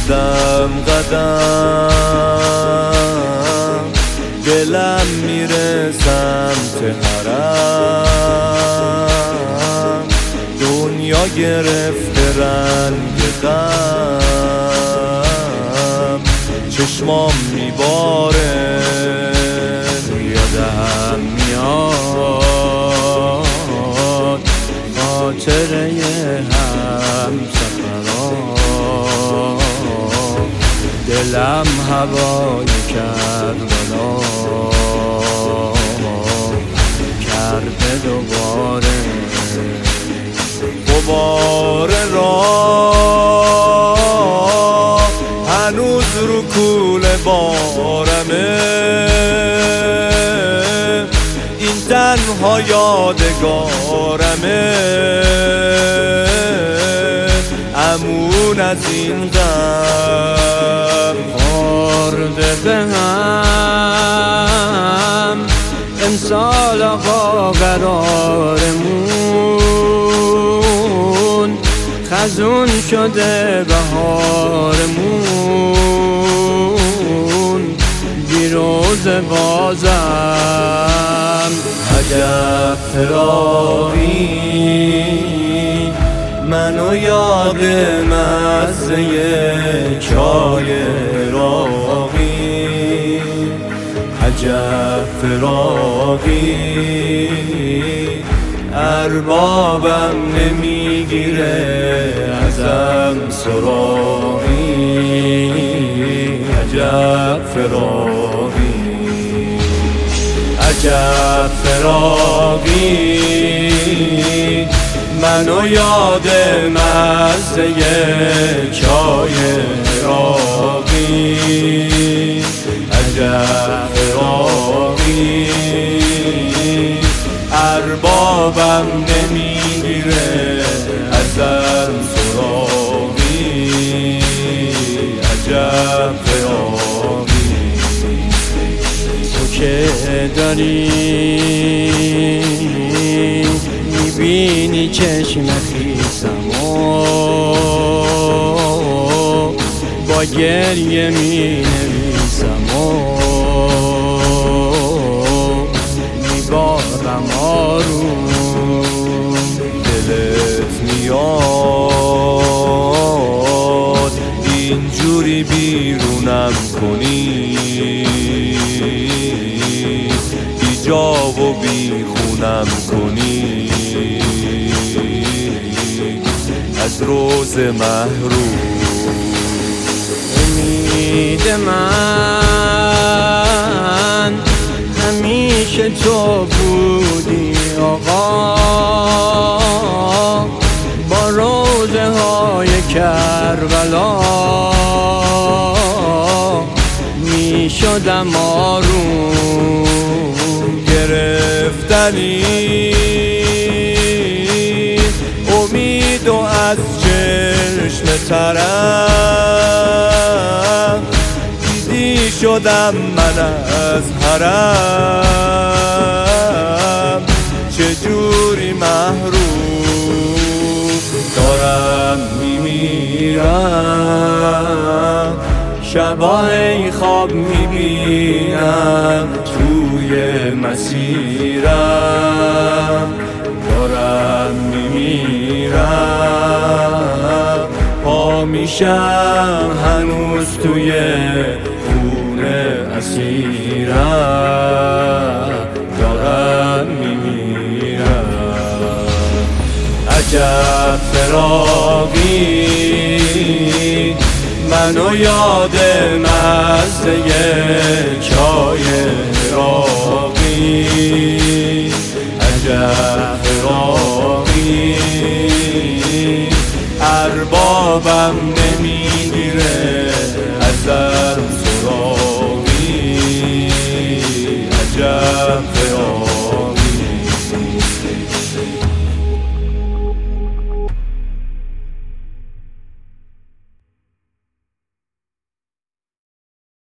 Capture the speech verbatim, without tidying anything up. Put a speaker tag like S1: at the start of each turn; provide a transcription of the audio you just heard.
S1: قدم قدم دلم میره سمت حرم، دنیا گرفته رنگ غم، چشمام میباره یادم میاد خاطره هم سفران، دلم هوای کربلا کرده دوباره، غبار راه هنوز رو کوله بارمه، این تنها یادگارمه، امون از این غم خورده به هم امسال آقا قرارمون، خزون شده بهارمون، بیروز بازم عجب فراقی منو یاد مزه چای راقی، عجب فراقی اربابم نمیگیره ازم سراغی، عجب فراقی عجب فراقی منو یاد مزه چای راقی، عجب فراقی اربابم نمیگیره ازم سراغی، عجب فراقی تو که داری میبینی چشم خیسمو با گریه می نویسمو، میبارم آروم دلت میاد اینجوری بیرونم کنی، بی جا و بی خونم کنی، از روز محروم امید من همیشه تو بودی آقا، با روزه های کربلا می شدم آروم، گرفتنی امید و از چشم ترم، دیدی شدم من از حرم، چجوری محروم دارم میمیرم، شبای خواب میبینم توی مسیرم، دارم میمیرم پا میشم هنوز توی خونه اسیرم، دارم میمیرم، عجب فراقی منو یاد مزه چای راقی، عجب فراقی اربابم نمی